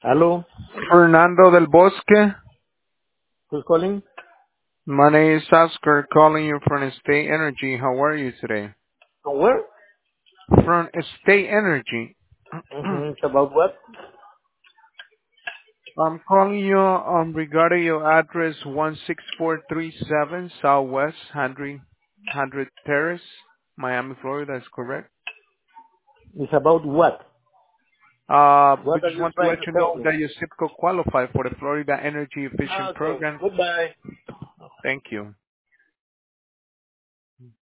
Hello, Fernando del Bosque. who's calling? My name is Oscar, calling you from State Energy. How are you today? From where? From State Energy. It's about what? I'm calling you regarding your address 16437 Southwest Hundred Terrace, Miami, Florida. Is correct? It's about what? We What are just you want to trying let to you tell know me? that your SIPCO qualify for the Florida Energy Efficient Okay, Program. goodbye. Thank you.